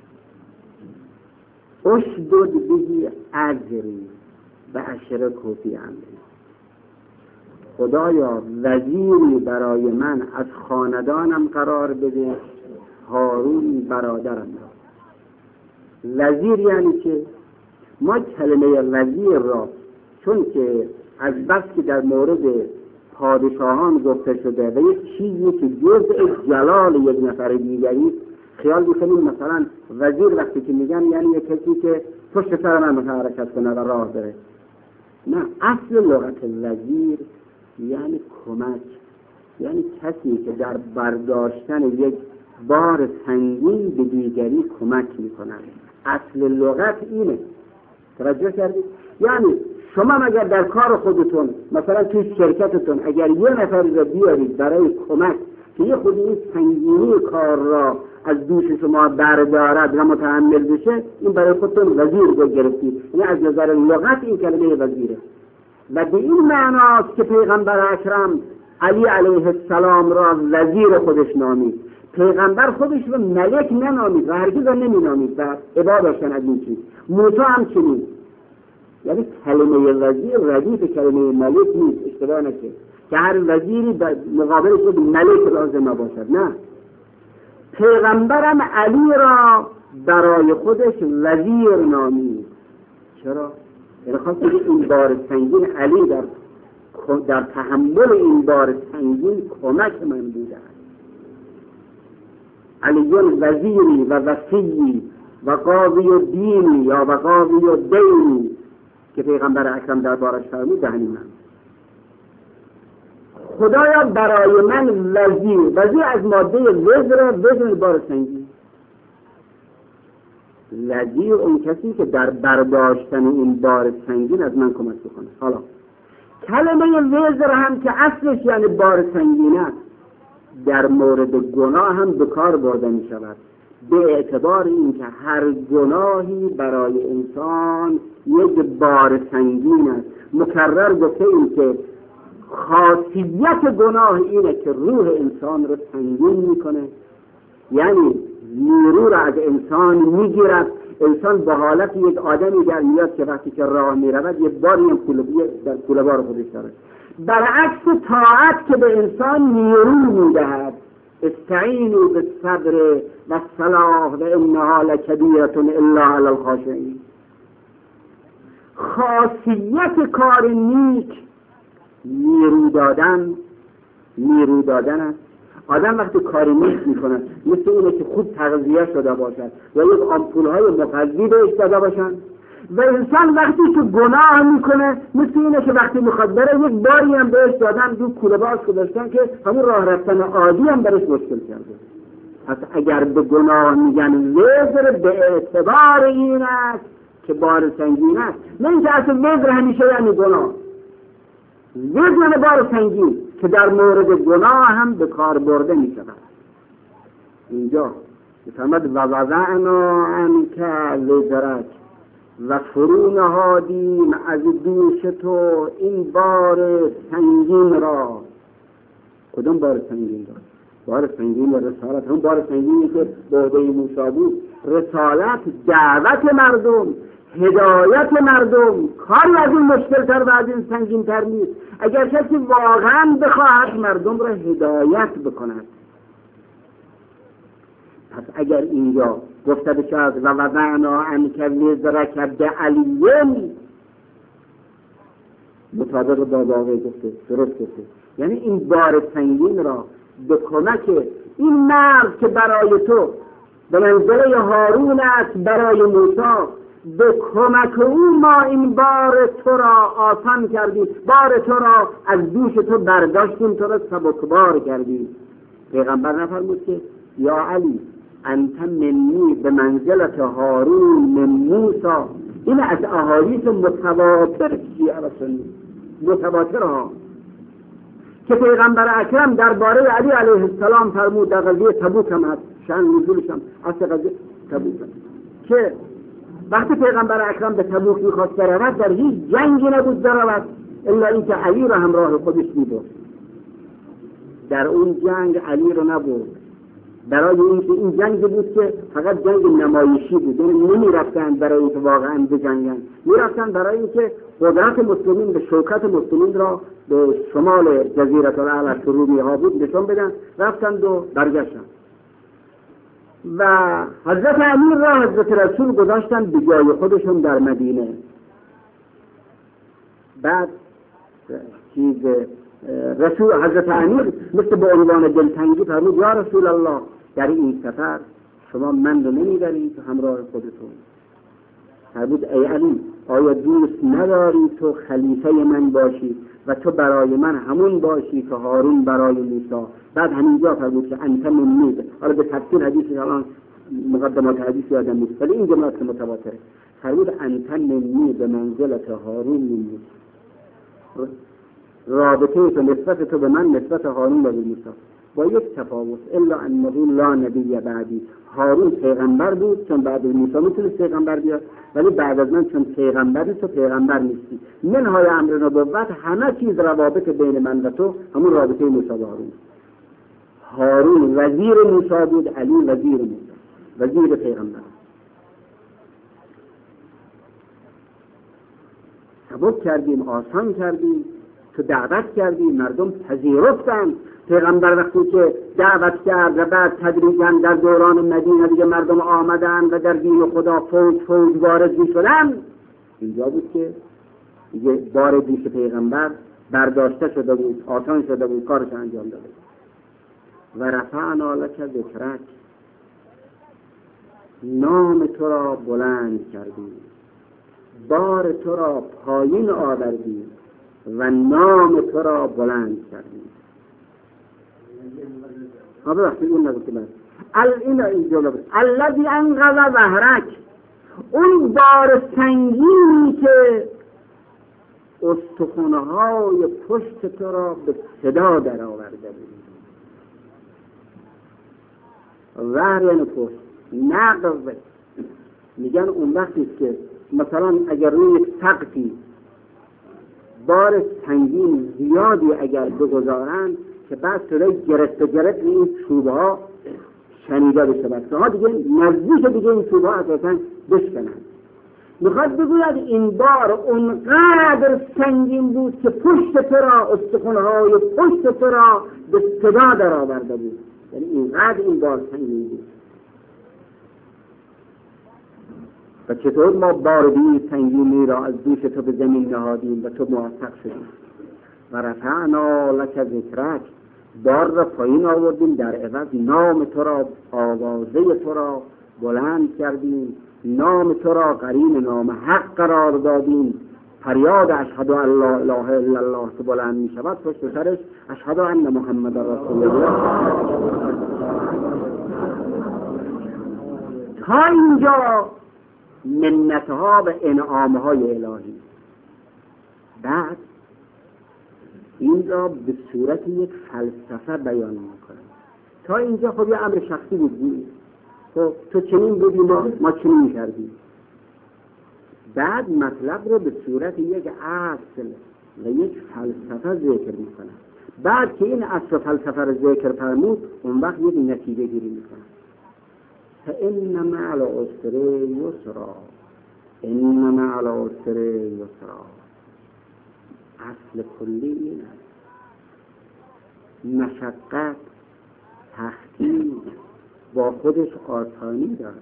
B: اشدد به اجری و اشرکه فی امری. خدایا وزیری برای من از خاندانم قرار بده، هارون برادرم را. وزیر یعنی که ما کلمه وزیر را چون که از بس که در مورد پادشاهان گفته شده و یک چیزی که جزء جلال یک نفر دیگری، خیال میکنیم مثلا وزیر وقتی که میگن یعنی یک کسی که پشت سر من متحرکت کنه و راه بره. نه، اصل لغت وزیر یعنی کمک، یعنی کسی که در برداشتن یک بار سنگین به دیگری کمک میکنن. اصل لغت اینه. توجه کردید؟ یعنی شما اگر در کار خودتون مثلا توی شرکتتون اگر یه نفر رو بیارید برای کمک که یه خودی این سنگینی کار را از دوش شما بردارد و متحمل بشه، این برای خودتون وزیر رو گرفتید. یعنی از نظر لغت این کلمه وزیره. و به این معناست که پیغمبر اکرم علی علیه السلام را وزیر خودش نامید. پیغمبر خودش رو ملک ننامید و هرگز نمی نامید و ابا داشتن از این چیز. موسی هم چنین. یعنی کلمه وزیر ردیف کلمه ملک نیست، اشتباه نکنید که هر وزیری مقابلش رو ملک لازم نباشد. نه، پیغمبرم علی را برای خودش وزیر نامید. چرا؟ یعنی خواست که این بار سنگین علی در تحمل این بار سنگین کمک من بوده است. علی وزیری و وصیی و قاضی و دینی یا و قاضی و دینی که پیغمبر اکرم در بارش فرمود به همین من. خدایا برای من وزیر از ماده وزر بار سنگین. وزیر اون کسی که در برداشتن این بار سنگین از من کمک بکنه. حالا کلمه وزر هم که اصلش یعنی بار سنگین است، در مورد گناه هم به کار برده می شود، به اعتبار اینکه هر گناهی برای انسان یک بار سنگین است. مکرر گفته ایم که خاصیت گناه اینه که روح انسان رو سنگین میکنه، یعنی نیرو را از انسان میگیرد. انسان به حالت یک آدمی در میاد که وقتی که راه میرود یک باری هم در کوله بار خودش داره. برعکس طاعت که به انسان نیرو میدهد، استعینوا بالصبر والصلاة و انها لکبیرة الا علی الخاشعین. خاصیت کار نیک نیرو دادن است. آدم وقتی کاری نیک میکنه مثل اینه که خود تغذیه شده باشد یا یک آمپول‌های مغذی بهش داده باشن، و انسان وقتی که گناه میکنه مثل اینه که وقتی میخواد بره یک باری هم بهش دادن دو کوله باز گذاشتن که همون راه رفتن عادی هم برش مشکل کرده. پس اگر به گناه میگن وزر به اعتبار این است که بار سنگین است، نه اینکه اصلا وزر همیشه یعنی گناه. وزر یعنی بار سنگین که در مورد گناه هم به کار برده می شود. اینجا میفرماد و وضعنا عنک وزرک و فرو نهادیم از دوش تو این بار سنگین را. کدوم بار سنگین را؟ بار سنگین و رسالت. هم بار سنگینی که به عهده موسی بود، رسالت، دعوت مردم، هدایت مردم. کاری از این مشکل تر و از این سنگین تر نیست. اگر کسی واقعا بخواهد مردم را هدایت بکند. پس اگر اینجا گفته بشود و وضعنا عنک وزرک بعلی، مطابق با واقع گفته، درست گفته، یعنی این بار سنگین را به کمک این مرد که برای تو به منزله هارون است برای موسی، به کمک او ما این بار تو را آسان کردیم، بار تو را از دوش تو برداشتیم، تو را سبکبار کردیم. پیغمبر نفرمود که یا علی انت منی به منزلت هارون من موسی؟ این از احادیث متواتر شیعه و سنی، متواتر ها، که پیغمبر اکرم درباره علی علیه السلام فرمود در قضیه تبوک هم هست، شأن نزولش هم اصل قضیه تبوک هم، که وقتی پیغمبر اکرم به تبوک میخواست برود در هیچ جنگی نبود برود الا اینکه علی را همراه خودش میبرد. در اون جنگ علی را نبرد برای اینکه این جنگ بود که فقط جنگ نمایشی بود، یعنی نمیرفتن برای اینکه واقعا بجنگن، میرفتن برای اینکه قدرت مسلمین به شوکت مسلمین را به شمال جزیره الاعلی که رومی‌ها بود نشون بدن. رفتند و برگشتن و حضرت امیر را حضرت رسول گذاشتن به جای خودشون در مدینه. بعد رسول حضرت امیر مثل به عنوان دلتنگی فرمود یا رسول الله در این سفر شما من رو نمیبرید همراه خودتون. فرمود ای علی آیا دوست نداری تو خلیفه من باشی و تو برای من همون باشی که هارون برای موسی؟ بعد همینجا فرمود که انت منی. حالا به تفسیر حدیث الان مقدمات حدیث یادم نیست ولی این جملات متواتره. فرمود انت منی به منزلت هارون من موسی. رابطه تو نسبت تو به من نسبت هارون و موسی. با یک تفاوت، الا انه لا نبی بعدی. هارون پیغمبر بود چون بعد از موسی میتونست پیغمبر بیاد، ولی بعد از من چون پیغمبری تو پیغمبر نیستی. منهای امر نبوت، همه چیز روابط بین من و تو همون رابطه موسی و هارون. هارون وزیر موسی بود، علی وزیر موسی، وزیر پیغمبر. سبک کردیم، آسان کردیم، تو دعوت کردیم، مردم پذیرفتن. پیغمبر وقتی که دعوت کرد و بعد تدریجاً در دوران مدینه دیگه مردم آمدن و در دین خدا فوج وارد می‌شدن، اینجا بود که دیگه بار دوش پیغمبر برداشته شده بود، آسان شده بود، کارش انجام داده. و رفعنا لک ذکرک، نام تو را بلند کردیم، بار تو را پایین آوردیم و نام تو را بلند کردیم. ببخشید اون نگفته من این جلو بود. الذی انقض ظهرک، اون بار سنگینی که استخوان‌های پشت تو را به صدا در آورده بود. ظهر یعنی پشت، نقض میگن اون وقتی که مثلا اگر روی یک سقفی بار سنگین زیادی اگر بگذارن که بعد صدای گرفت این چوبه ها شنیده بشه، بسته ها دیگه نزدیک دیگه این چوبه ها اساسا بشکنن. میخواد بگوید این بار اونقدر سنگین بود که پشت تو را، استخوان‌های پشت تو را به صدا در آورده بود. یعنی اینقدر این بار سنگین بود. و چطور ما بار سنگینی را از دوش تو به زمین نهادیم و تو موفق شدیم. و رفعنا لک ذکرک، بار را پایین آوردیم، در عوض نام تو را، آوازه تو را بلند کردیم، نام تو را قرین نام حق قرار دادیم. فریاد اشهد ان لا اله الا الله که بلند می شود، پشت سرش اشهد ان محمد رسول الله. تا اینجا منتها و انعامهای الهی. بعد این را به صورت یک فلسفه بیان میکنه. تا اینجا خب یه امر شخصی بود، خب تو چنین بودی، ما چنین کردیم. بعد مطلب رو به صورت یک اصل و یک فلسفه ذکر میکنه. بعد که این اصل و فلسفه رو ذکر فرمود، اون وقت یک نتیجه گیری میکنه. فإن مع العسر یسرا، ان مع العسر یسرا. اصل کلی این است. مشقت، تخطیط با خودش آسانی دارد.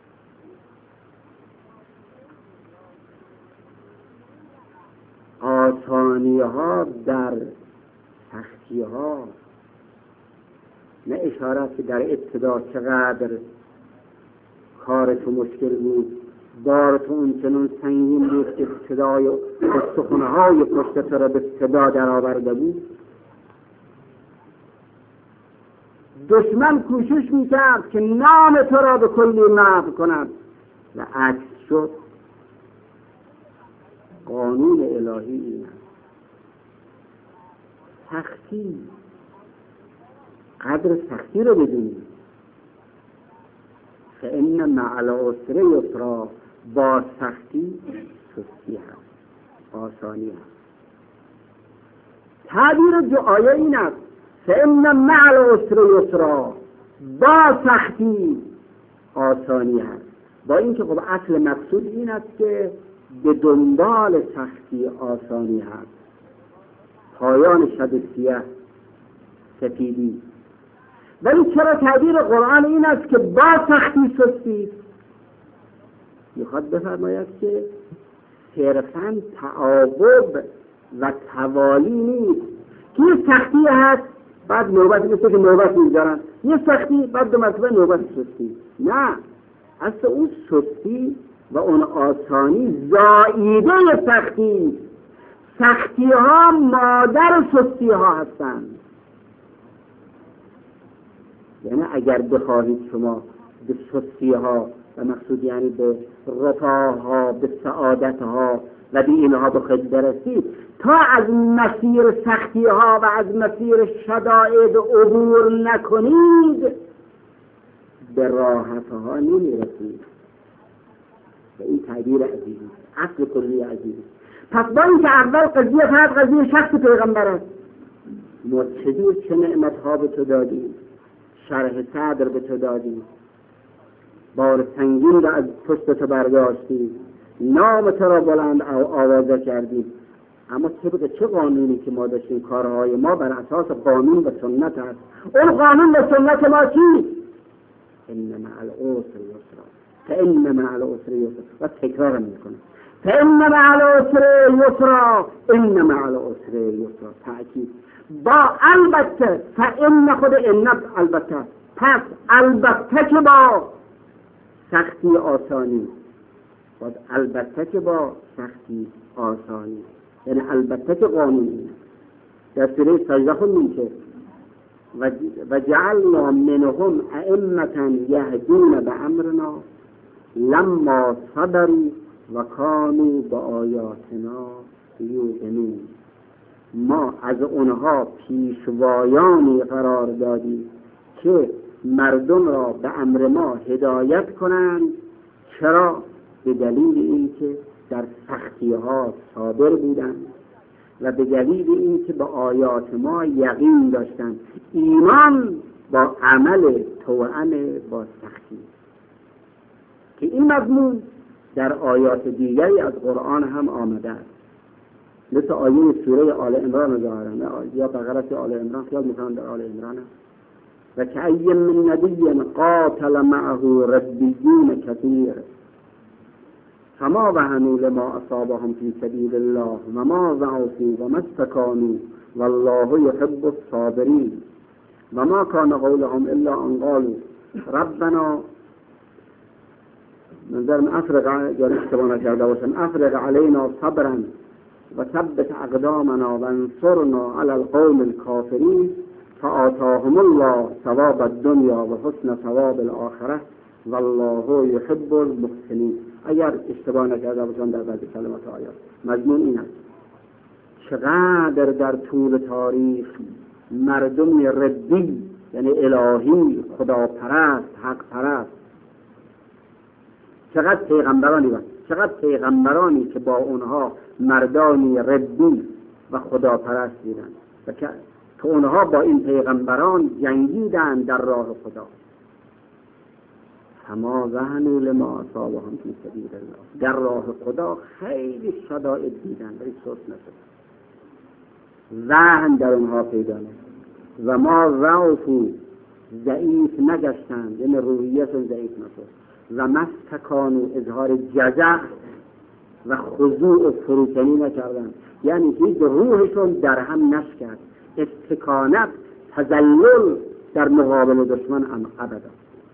B: آسانی ها در سختی ها. نه اشارت که در ابتدا چقدر کار تو مشکل بود، بار تو اون چنون سنگین بود که صدای استخوان‌های پشت تو را به صدا در آورده بود. دشمن کوشش میکرد که نام تو را به کلی محو کند و عکس شد. قانون الهی این است. سختی، قدر سختی رو بدونید. فإن مع العسر یسرا، با سختی سستی هست، آسانی هست. تعبیر آیه این است: فإن مع العسر یسرا، با سختی آسانی هست. با اینکه خب اصل مقصود این است که به دنبال سختی آسانی هست. پایان شب سیاه سفیدی. ولی چرا تعبیر قرآن این است که با سختی سستی؟ میخواد بفرماید که صرفاً تعاقب و توالی نیست که یه سختی هست بعد نوبت مثل که نوبت میگذارن، یه سختی بعد دو مرتبه نوبت سستی. نه، اصلا اون سستی و اون آسانی زائیده سختی. سختی ها مادر سستی ها هستند. یعنی اگر بخواهید شما به سستی ها و مقصود یعنی به رفاها، به سعادتها و به اینها به خود برسید، تا از مسیر سختی ها و از مسیر شدائد عبور نکنید به راحت ها نمیرسید. و این تعبیر عزیزی، اصل کلی عزیزی. پس با اینکه اول قضیه فقط قضیه شخص پیغمبر است، ما چه نعمت ها به تو دادیم، شرح صدر به تو دادیم، بار سنگین را از پشت تو برداشتیم، نام تو را بلند آوازه کردیم، اما طبق چه قانونی که ما داشتیم، کارهای ما بر اساس قانون و سنت است. اون قانون و سنت ما چی؟ ان مع العسر یسرا، فان مع العسر یسرا. و تکرار میکنه، فان مع العسر یسرا، ان مع العسر یسرا، تأکید با البته، فان خود ان البته، پس البته که با سختی آسانی، باید البته که با سختی آسانی، یعنی البته که قانونی. در سوره سجده خوندیم که و جعلنا منهم ائمة یهدون بامرنا لما صبروا و کانوا بآیاتنا یوقنون. ما از اونها پیشوایانی قرار دادیم که مردم را به امر ما هدایت کنند. چرا؟ به دلیل اینکه در سختی ها صابر بودند و به دلیل اینکه به آیات ما یقین داشتند. ایمان با عمل توأم با سختی، که این مضمون در آیات دیگری از قرآن هم آمده است، مثل آیه سوره آل عمران ظاهرا یا بقره آل عمران، خیال میکنم در آل عمران است. و کأی من نبی قاتل معه ربیون کثیر فما وهنوا لما اصابهم فی سبیل الله وما ضعفوا وما استکانوا والله یحب الصابرین وما کان قولهم الا ان قالوا ربنا منظرم افرغ علینا صبرا و ثبت اقدامنا و انصرنا علی القوم الكافرین فآتاهم الله ثواب الدنیا و حسن ثواب الاخره والله یحب المحسنین. اگر اشتباه نکرده باشم در بعضی کلمات آیات، مضمون این است: چقدر در طول تاریخ مردم ربی، یعنی الهی، خداپرست، حق پرست، چقدر پیغمبرانی که با اونها مردانی ربی و خداپرست بودند و که اونها با این پیغمبران جنگیدن در راه خدا. فما وهنوا لما اصابهم فی سبیل الله، در راه خدا خیلی شدائد دیدن ولی سست نشد، وهن در اونها پیدا نشد. و ما ضعفوا، ضعیف نگشتند، یعنی روحیتشون ضعیف نشد. و مستکانوا، اظهار جزع و خضوع و فروتنی نکردند، یعنی هیچ روحشون در هم نشکند. استکانت، تذلل در مقابل دشمن ابدا.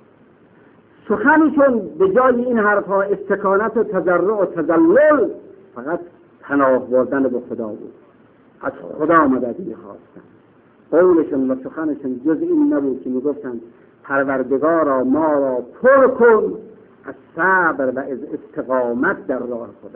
B: سخنشون به جای این حرفها استکانت و تضرع و تذلل، فقط پناه بردن به خدا بود، از خدا مدد می‌خواستند. قولشون و سخنشون جز این نبود که میگفتند پروردگارا ما را پر کن از صبر و از استقامت در راه خدا.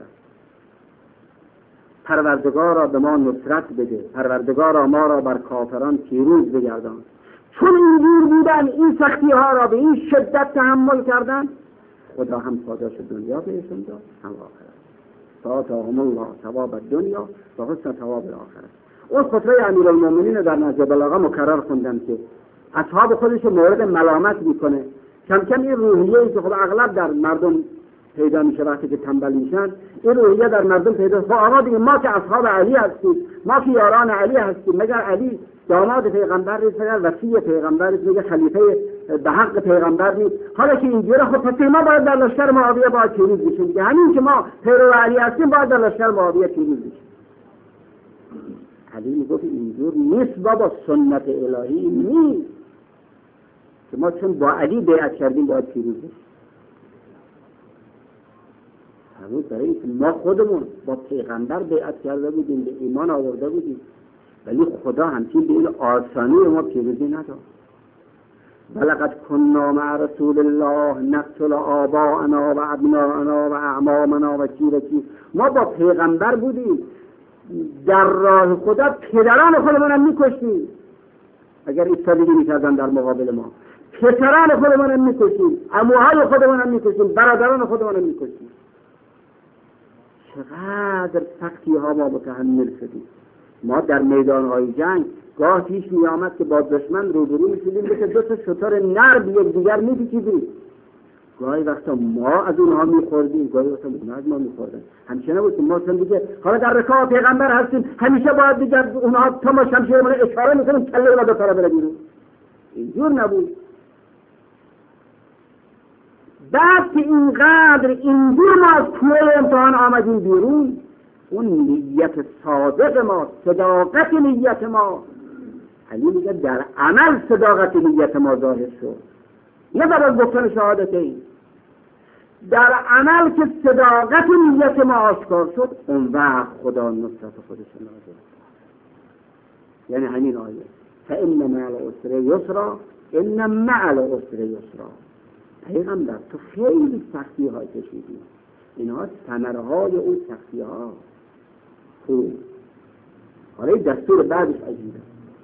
B: پروردگارا به ما نصرت بده، پروردگارا ما را بر کافران پیروز بگردان. چون اینجور بودن، این سختی ها را به این شدت تحمل کردن، خدا هم پاداش دنیا بهشون داد، هم آخرت. فآتاهم الله ثواب الدنیا و حسن ثواب الاخره. اون خطبه امیرالمومنین در نهج بلاغه مکرر خوندن که اصحاب خودش مورد ملامت میکنه. کم کم این روحیه‌ای که خب اغلب در مردم پیدا میشه وقتی که تنبل میشن، این روحیه در مردم پیدا میشه. آقا دیگه ما که اصحاب علی هستیم، ما که یاران علی هستیم، مگر علی داماد پیغمبر نیست، مگر وصی پیغمبر نیست، مگر خلیفه به حق پیغمبر نیست؟ حالا که اینجوره، خب پس ما باید در لشکر معاویه باید پیروز بشیم دیگه. همین که ما پیرو علی هستیم باید در لشکر معاویه پیروز بشیم. علی میگفت اینجور نیست بابا، سنت الهی نیست که ما چون با علی بیعت کردیم باید پیروز بشیم. همون برای اینکه ما خودمون با پیغمبر بیعت کرده بودیم، به ایمان آورده بودیم، ولی خدا همچین به این آسانی ما پیروزی نداد. ولقد كنا مع رسول الله نقتل آباءنا و ابناءنا و اعمامنا و چی. ما با پیغمبر بودیم، در راه خدا پدران خودمان هم میکشتیم اگر ایستادگی میکردن در مقابل ما، پسران خودمان هم میکشتیم، عموهای خودمان هم میکشتیم، برادران خودمان هم میکشتیم. چقدر سختی ها ما متحمل شدیم. ما در میدانهای جنگ گاه پیش می آمد که با دشمن روبرو می شدیم که دو تا شتر نر به یکدیگر می پیچیدیم. گاهی وقتا ما از اونها می خوردیم، گاهی وقتا اونها از ما می خوردن. همیشه نبود که ما چون دیگه حالا در رکاب پیغمبر هستیم، همیشه باید دیگه اونها تا ما شمشیر ما اشاره می کنیم کله اونا دو تا بره بیرون. اینجور نبود. بعد که اینقدر اینجور ما از توی امتحان آمدیم بیرون، اون نیت صادق ما، صداقت نیت ما، علی میگه در عمل صداقت نیت ما ظاهر شد، نه در گفتن شهادتین. در عمل که صداقت نیت ما آشکار شد، اون وقت خدا نصرت خودش نازل. یعنی همین آیه فإن مع العسر یسرا إن مع العسر یسرا. پیغمبر تو خیلی سختی ها کشیدی، اینها ثمره های اون سختی ها. خوب حالا دستور بعدش عجیبه.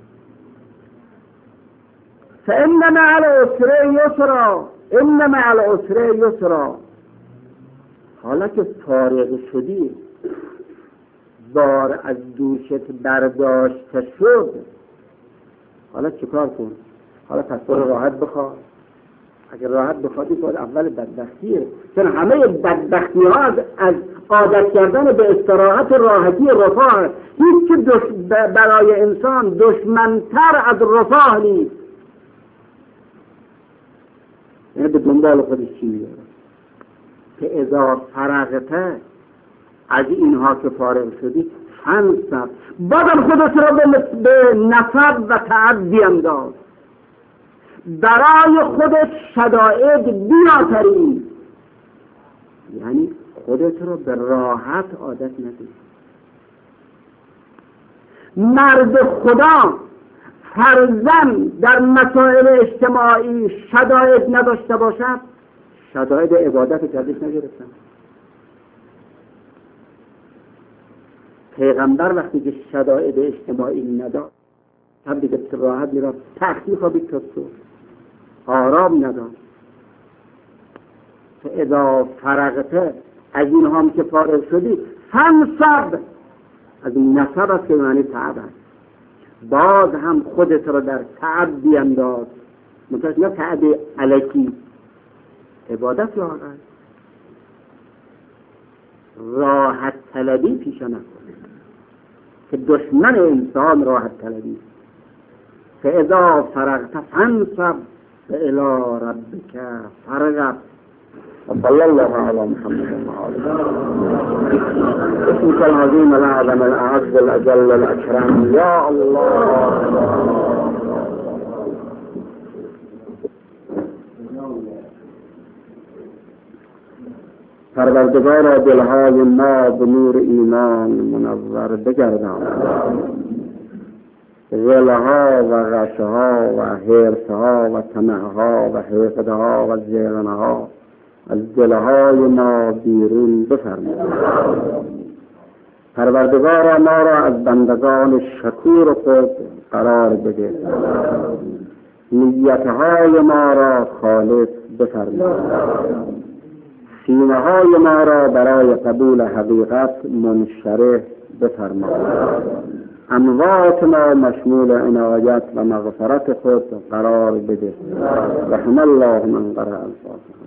B: فإن مع العسر یسرا إن مع العسر یسرا. حالا که فارغ شدی، بار از دوشت برداشته شد، حالا چیکار کن؟ حالا پس برو راحت بخواه. اگر راحت بخوادی باید اول بدبختیه، چون همه بدبختی ها از عادت کردن به استراحت راحتی رفاه. هیچ برای انسان دشمنتر از رفاه نیست. یعنی به دنبال خودش چی میاره که اذا فرغته، از اینها که فارغ شدی فانصب، بازم خودت را به نصب و تعب بینداز، برای خودت شدائد بیافرین. یعنی خودت رو به راحت عادت ندید. مرد خدا فرزن در مسائل اجتماعی شدائد نداشته باشد، شدائد عبادت کردش نگرفتن. پیغمبر وقتی که شدائد اجتماعی نداشت، شب دیگه راحت میرفت تختی خوابید تا صبح، آرام نداشت. اذا فرغته، از این هم که فارغ شدی، فانصب، از این نصب است که معنی تعب است. باز هم خودت را در تعب بینداز، نه تعب الکی، عبادت راحت طلبی پیش نکن که دشمن انسان راحت طلبی. فاذا فرغت فانصب فإلی ربک فرغب. صلی الله علی محمد و آله. اسمك العظیم الاعظم الاعز الاجل الاکرم یا الله. پروردگارا دلهای ما به نور ایمان منور بگردان، غلها و غشها و حرصها و طمعها و حقدها و زیغنها از دلهای ما بیرون بفرما. پروردگارا ما را از بندگان شکور خود قرار بده، نیتهای ما را خالص بفرما، سینه‌های ما را برای قبول حقیقت منشرح بفرما، اموات ما مشمول عنایت و مغفرت خود قرار بده. رحم الله من قرأ الفاتحه.